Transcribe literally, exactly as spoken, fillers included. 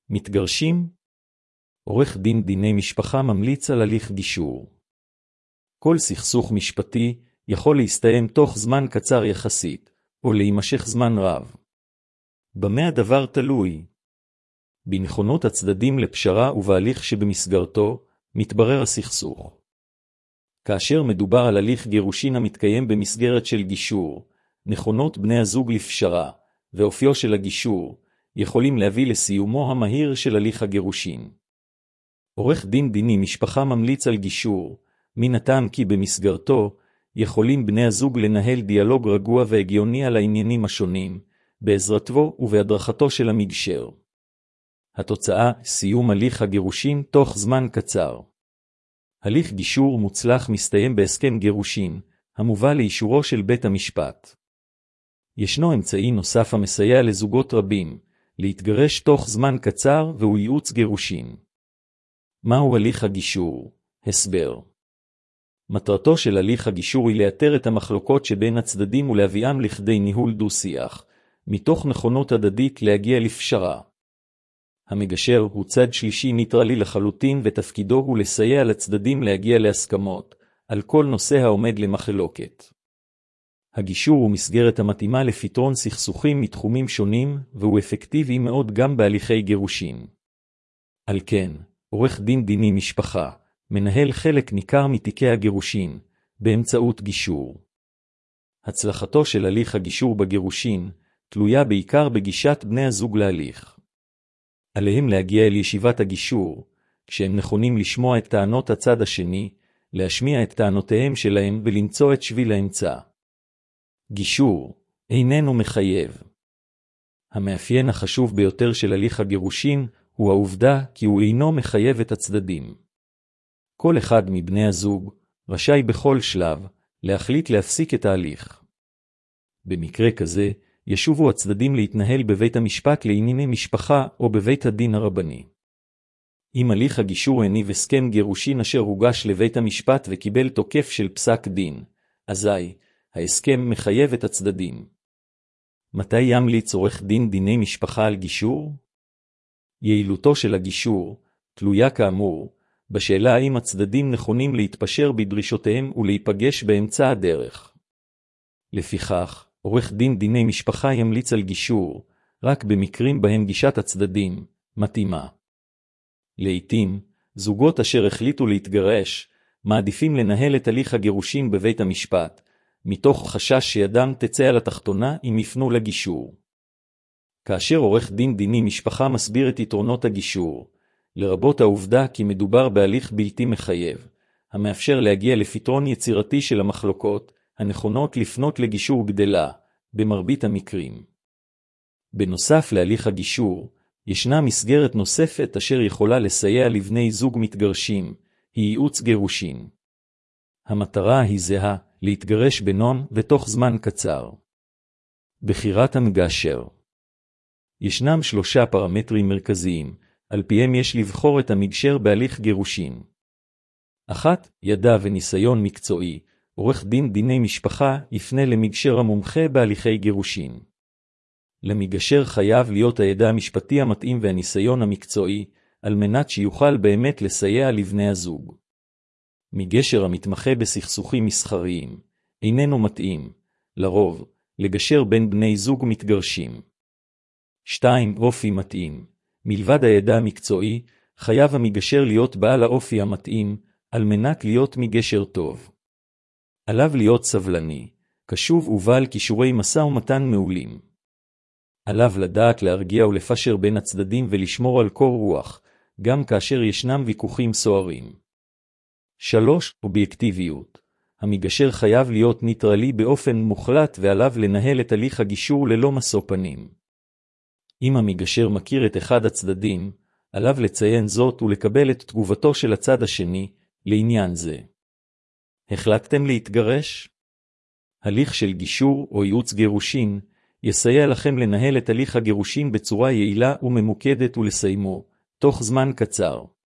מתגרשים? עורך דין דיני משפחה ממליץ על הליך גישור. כל סכסוך משפטי יכול להסתיים תוך זמן קצר יחסית, או להימשך זמן רב. במה הדבר תלוי? בנכונות הצדדים לפשרה ובהליך שבמסגרתו מתברר הסכסוך. כאשר מדובר על הליך גירושין המתקיים במסגרת של גישור, נכונות בני הזוג לפשרה ואופיו של הגישור יכולים להביא לסיומו המהיר של הליך הגירושין. עורך דין דיני משפחה ממליץ על גישור, מן הטעם כי במסגרתו יכולים בני הזוג לנהל דיאלוג רגוע והגיוני על העניינים השונים, בעזרתו ובהדרכתו של המגשר. התוצאה, סיום הליך הגירושין תוך זמן קצר. הליך גישור מוצלח מסתיים בהסכם גירושין, המובא לאישורו של בית המשפט. ישנו אמצעי נוסף המסייע לזוגות רבים, להתגרש תוך זמן קצר והוא ייעוץ גירושין. מהו הליך הגישור? הסבר. מטרתו של הליך הגישור היא לאתר את המחלוקות שבין הצדדים ולהביאם לכדי ניהול דו-שיח, מתוך נכונות הדדית להגיע לפשרה. המגשר הוא צד שלישי ניטרלי לחלוטין ותפקידו הוא לסייע לצדדים להגיע להסכמות, על כל נושא העומד למחלוקת. הגישור הוא מסגרת המתאימה לפתרון סכסוכים מתחומים שונים, והוא אפקטיבי מאוד גם בהליכי גירושין. על כן, עורך דין דיני משפחה, מנהל חלק ניכר מתיקי הגירושין, באמצעות גישור. הצלחתו של הליך הגישור בגירושין, תלויה בעיקר בגישת בני הזוג להליך. עליהם להגיע אל ישיבת הגישור, כשהם נכונים לשמוע את טענות הצד השני, להשמיע את טענותיהם שלהם ולמצוא את שביל האמצע. גישור איננו מחייב. המאפיין החשוב ביותר של הליך הגירושין הוא העובדה כי הוא אינו מחייב את הצדדים. כל אחד מבני הזוג רשאי בכל שלב להחליט להפסיק את ההליך. במקרה כזה, ישובו הצדדים להתנהל בבית המשפט לענייני משפחה או בבית הדין הרבני. אם הליך הגישור הניב הסכם גירושין אשר הוגש לבית המשפט וקיבל תוקף של פסק דין, אזי ההסכם מחייב את הצדדים. מתי ימליץ עורך דין דיני משפחה על גישור? יעילותו של הגישור תלויה כאמור בשאלה האם הצדדים נכונים להתפשר בדרישותיהם ולהיפגש באמצע הדרך. לפיכך, עורך דין דיני משפחה ימליץ על גישור רק במקרים בהם גישת הצדדים מתאימה. לעתים, זוגות אשר החליטו להתגרש מעדיפים לנהל את הליך הגירושין בבית המשפט, מתוך חשש שידם תצא על התחתונה אם יפנו לגישור. כאשר עורך דין דיני משפחה מסביר את יתרונות הגישור, לרבות העובדה כי מדובר בהליך בלתי מחייב, המאפשר להגיע לפתרון יצירתי של המחלוקות, הנכונות לפנות לגישור גדלה, במרבית המקרים. בנוסף להליך הגישור, ישנה מסגרת נוספת אשר יכולה לסייע לבני זוג מתגרשים, היא ייעוץ גירושין. המטרה היא זהה, להתגרש בנון ותוך זמן קצר. בחירת המגשר. ישנם שלושה פרמטרים מרכזיים, על פיהם יש לבחור את המגשר בהליך גירושין. אחת, ידע וניסיון מקצועי. עורך דין דיני משפחה יפנה למגשר המומחה בהליכי גירושין. למגשר חייב להיות הידע המשפטי המתאים והניסיון המקצועי, על מנת שיוכל באמת לסייע לבני הזוג. מגשר המתמחה בסכסוכים מסחריים איננו מתאים, לרוב, לגשר בין בני זוג מתגרשים. שתיים. אופי מתאים. מלבד הידע המקצועי, חייב המגשר להיות בעל האופי המתאים, על מנת להיות מגשר טוב. עליו להיות סבלני, קשוב ובעל כישורי משא ומתן מעולים. עליו לדעת להרגיע ולפשר בין הצדדים ולשמור על קור רוח, גם כאשר ישנם ויכוחים סוערים. שלוש. אובייקטיביות. המגשר חייב להיות ניטרלי באופן מוחלט ועליו לנהל את הליך הגישור ללא משוא פנים. אם המגשר מכיר את אחד הצדדים, עליו לציין זאת ולקבל את תגובתו של הצד השני לעניין זה. החלטתם להתגרש? הליך של גישור או ייעוץ גירושין יסייע לכם לנהל את הליך הגירושין בצורה יעילה וממוקדת ולסיימו, תוך זמן קצר.